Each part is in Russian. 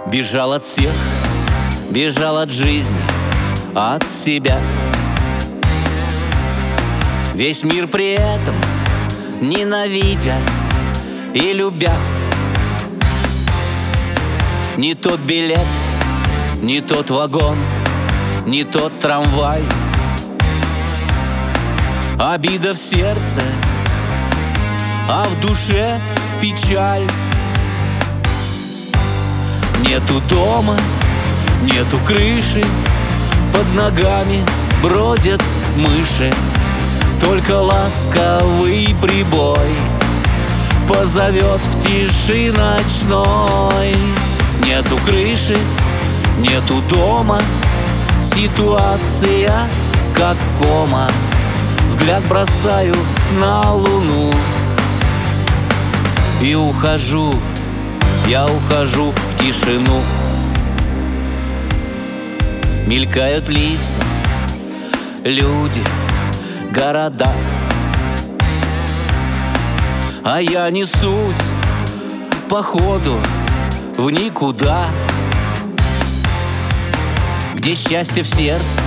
Бежал от всех, бежал от жизни, от себя. Весь мир при этом ненавидя и любя. Не тот билет, не тот вагон, не тот трамвай. Обида в сердце, а в душе печаль. Нету дома, нету крыши, под ногами бродят мыши. Только ласковый прибой позовет в тиши ночной. Нету крыши, нету дома, ситуация как кома. Взгляд бросаю на луну и ухожу, я ухожу в тишину. Мелькают лица, люди, города, а я несусь по ходу в никуда, где счастье в сердце,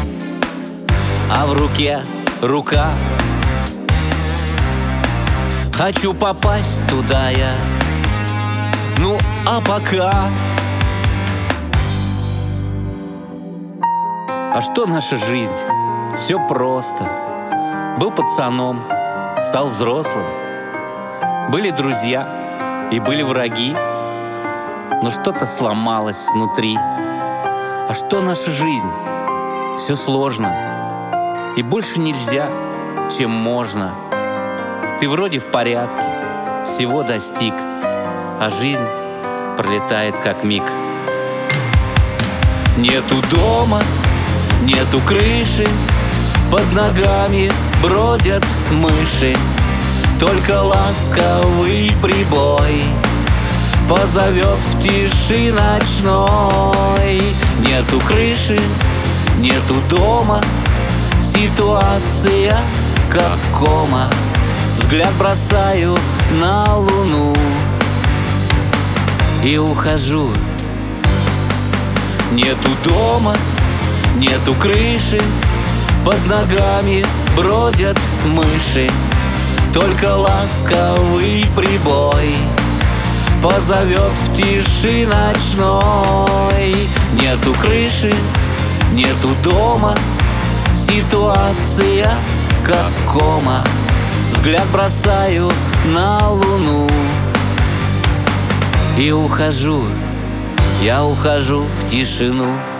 а в руке рука. Хочу попасть туда я, ну а пока. А что наша жизнь? Все просто. Был пацаном, стал взрослым. Были друзья и были враги, но что-то сломалось внутри. А что наша жизнь? Все сложно, и больше нельзя, чем можно. Ты вроде в порядке, всего достиг, а жизнь пролетает как миг. Нету дома, нету крыши, под ногами бродят мыши. Только ласковый прибой позовет в тиши ночной. Нету крыши, нету дома, ситуация как кома. Взгляд бросаю на луну и ухожу. Нету дома, нету крыши, под ногами бродят мыши. Только ласковый прибой позовет в тиши ночной. Нету крыши, нету дома, ситуация как кома. Взгляд бросаю на луну и ухожу, я ухожу в тишину.